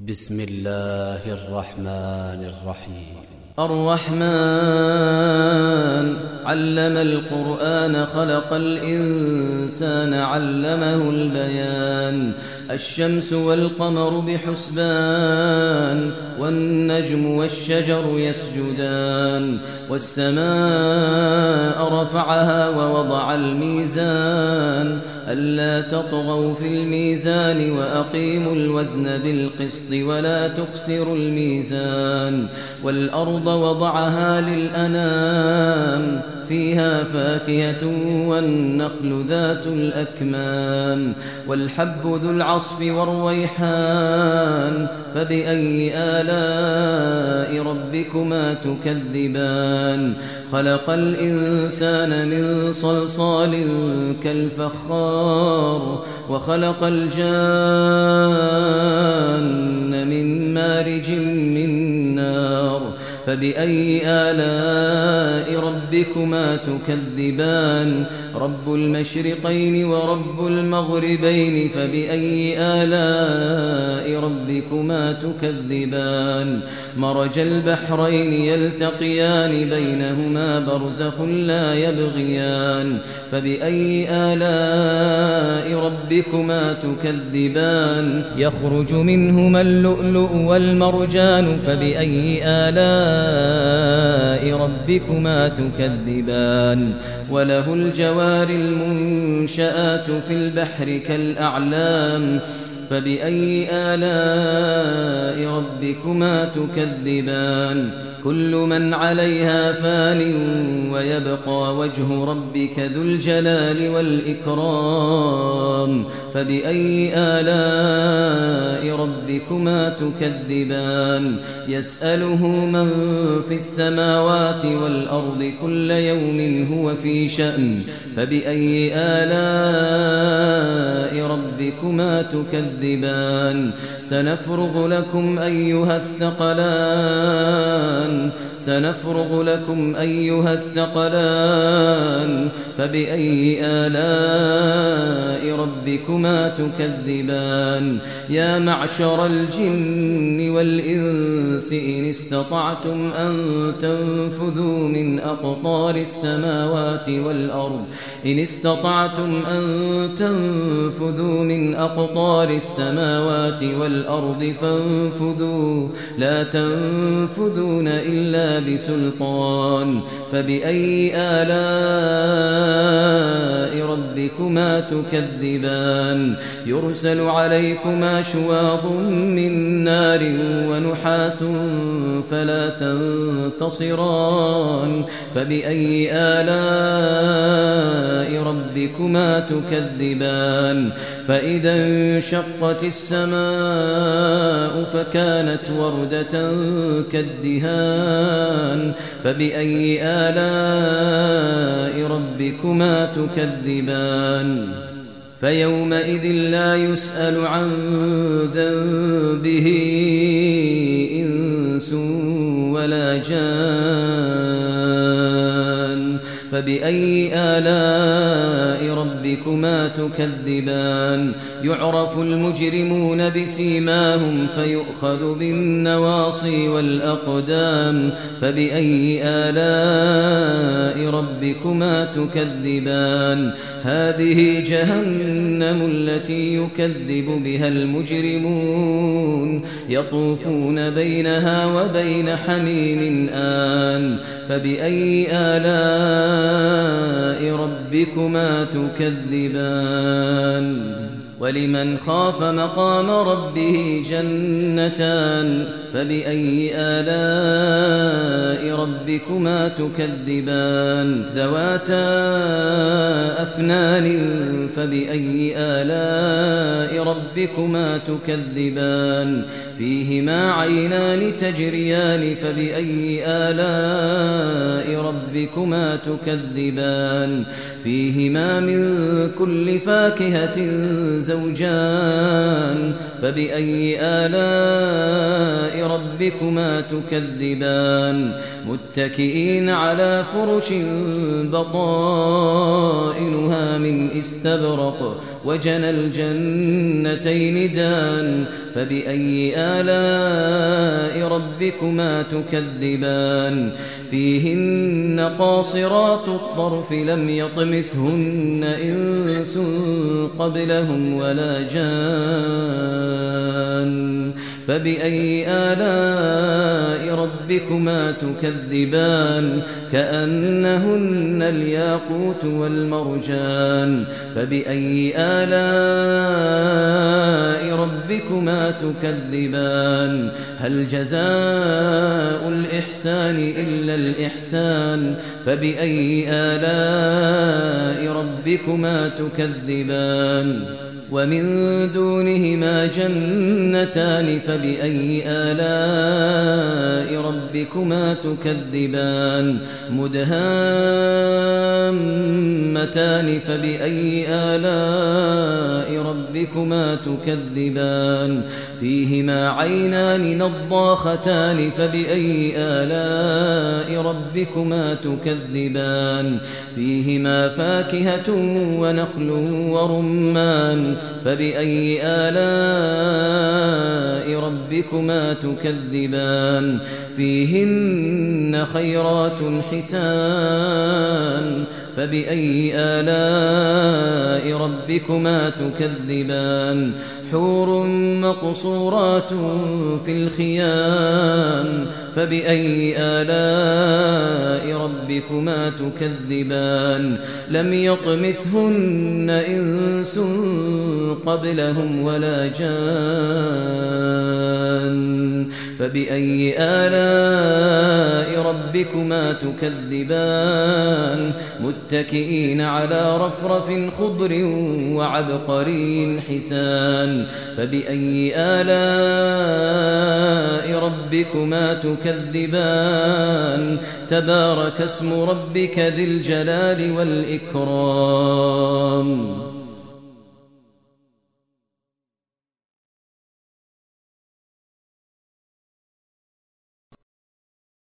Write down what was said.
بسم الله الرحمن الرحيم. الرحمن علم القرآن خلق الإنسان علمه البيان. الشمس والقمر بحسبان والنجم والشجر يسجدان والسماء رفعها ووضع الميزان ألا تطغوا في الميزان وأقيموا الوزن بالقسط ولا تخسروا الميزان والأرض وضعها للأنام فيها فاكهة والنخل ذات الأكمام والحب ذو العصف والريحان فبأي آلاء ربكما تكذبان. خلق الإنسان من صلصال كالفخار وخلق الجان من مارج من نار فبأي آلاء ربكما تكذبان. رب المشرقين ورب المغربين فبأي آلاء ربكما تكذبان. مرج البحرين يلتقيان بينهما برزخ لا يبغيان فبأي آلاء ربكما تكذبان. يخرج منهما اللؤلؤ والمرجان فبأي آلاء ربكما تكذبان. وله الجوار المنشآت في البحر كالأعلام فبأي آلاء ربكما تكذبان. كل من عليها فان ويبقى وجه ربك ذو الجلال والإكرام فبأي آلاء ربكما تكذبان. يسأله من في السماوات والأرض كل يوم هو في شأن فبأي آلاء ربكما تكذبان. سنفرغ لكم أيها الثقلان فبأي آلاء ربكما تكذبان. يا معشر الجن والإنس إن استطعتم أن تنفذوا من أقطار السماوات والأرض فانفذوا لا تنفذون إلا بسلطان فبأي آلاء ربكما تكذبان. يرسل عليكما شواظ من نار ونحاس فلا تنتصران فبأي آلاء ربكما تكذبان. فإذا انشقت السماء فكانت وردة كالدهان فبأي آلاء ربكما تكذبان. فيومئذ لا يسأل عن ذنبه إنس ولا جان فبأي آلاء ربكما تكذبان. يعرف المجرمون بسيماهم فيؤخذ بالنواصي والأقدام فبأي آلاء ربكما تكذبان. هذه جهنم التي يكذب بها المجرمون يطوفون بينها وبين حميم آن فبأي آلاء ربكما تكذبان. ولمن خاف مقام ربه جنتان فبأي آلاء ربكما تكذبان. ذواتا أفنان فبأي آلاء ربكما تكذبان. فيهما عينان تجريان فبأي آلاء ربكما تكذبان. فيهما من كل فاكهة زوجان فبأي آلاء ربكما تكذبان. متكئين على فرش بطائنها من استبرق وجنى الجنتين دان فبأي آلاء ربكما تكذبان فيهن قاصرات الطرف لم يطمثهن إنس قبلهم ولا جان فبأي آلاء ربكما تكذبان كأنهن الياقوت والمرجان فبأي آلاء ربكما تكذبان هل جزاء الإحسان إلا الإحسان فبأي آلاء ربكما تكذبان ومن دونهما جنتان فبأي آلاء ربكما تكذبان مدهامتان فبأي آلاء ربكما تكذبان فيهما عينان نضاختان فبأي آلاء ربكما تكذبان فيهما فاكهة ونخل ورمان فبأي آلاء ربكما تكذبان فيهن خيرات حسان فبأي آلاء ربكما تكذبان حور مقصورات في الخيام فبأي آلاء ربكما تكذبان لم يطمثهن إنس قبلهم ولا جان فبأي آلاء ربكما تكذبان متكئين على رفرف خضر وعبقري حسان فبأي آلاء ربكما تكذبان تبارك اسم ربك ذي الجلال والإكرام